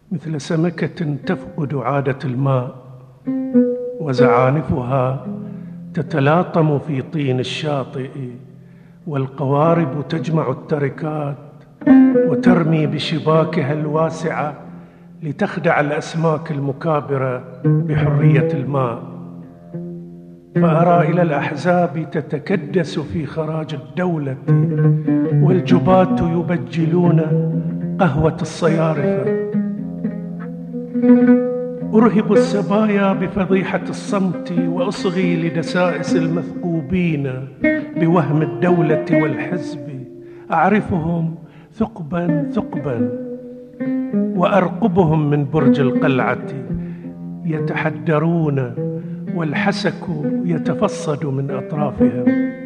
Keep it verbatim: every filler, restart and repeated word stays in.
مثل سمكة تفقد عادة الماء وزعانفها تتلاطم في طين الشاطئ، والقوارب تجمع التركات وترمي بشباكها الواسعة لتخدع الأسماك المكابرة بحرية الماء. فأرى إلى الأحزاب تتكدس في خراج الدولة، والجباة يبجلون قهوة الصيارفة. أرهب السبايا بفضيحة الصمت، وأصغي لدسائس المثقوبين بوهم الدولة والحزب. أعرفهم ثقبا ثقبا وأرقبهم من برج القلعة، يتحدرون والحسك يتفصد من أطرافهم.